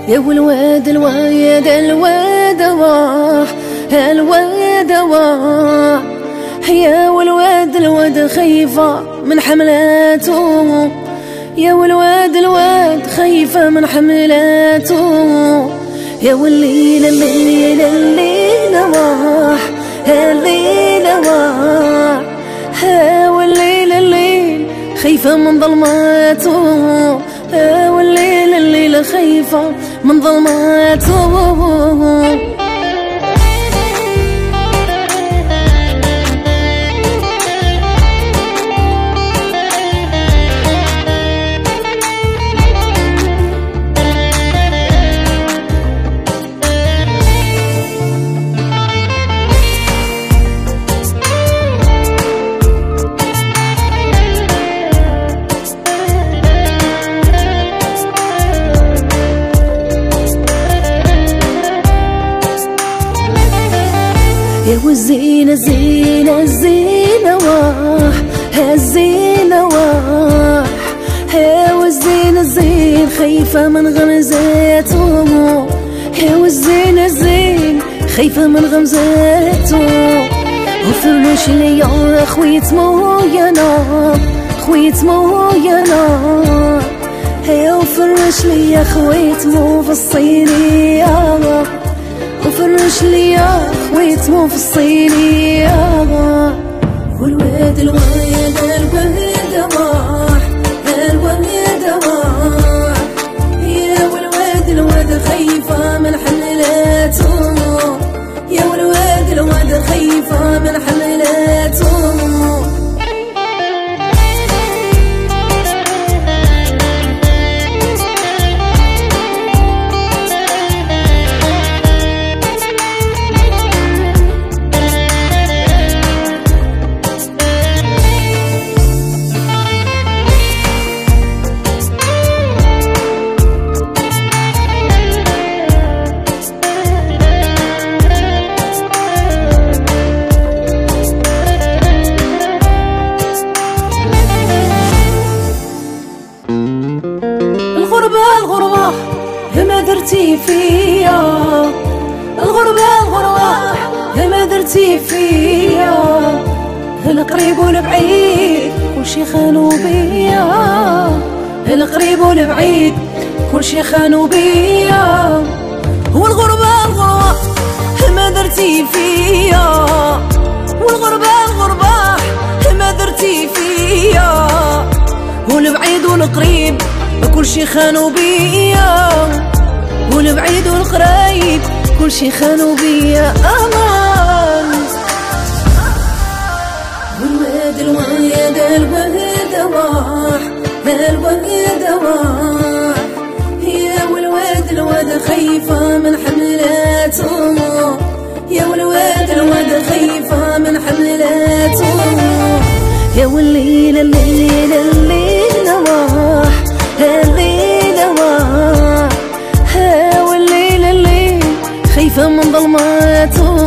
يا والواد الواد الواد واح الواد واح، يا والواد الواد خايفة من حملاته، يا والواد الواد خايفة من حملاته، يا والليلة الليلة الليلة واح الليلة واح، يا والليلة الليل خايفة من ظلماته، يا والليلة الليلة خايفة من ظلماته. يا والزينة زينة الزينة واح الزينة واح، يا والزينة الزين خايفة من غمزاته، يا والزينة الزين خايفة من غمزاته، وفرش لي يا خويت مو يا نار خويت مو يا نار، يا وفرش لي يا خويت مو في الصينية، وفرش لي يا خويت مو في الصينية، والواد الواد الواد واح الواد واح، يا والواد الواد خايفة من حملاته، يا والواد الواد خايفة من حملاته. الغربة ما درتي فيا، الغربة ما درتي فيا، القريب والبعيد كلشي خانوا بيا، القريب والبعيد كلشي خانوا بيا، والغربة ما درتي فيا، والغربة ما درتي فيا، والبعيد والقريب كلشي خانوا بيا، والبعيد والقريب كلشي خانوا بيا. امان والواد الواد الواد واح الواد واح، يا والواد الواد خايفة من حملاته، يا والواد الواد خايفة من حملاته، يا والليلة الليلة الليلة واح الليلة واح، يا والليلة الليل خايفة من ظلماته.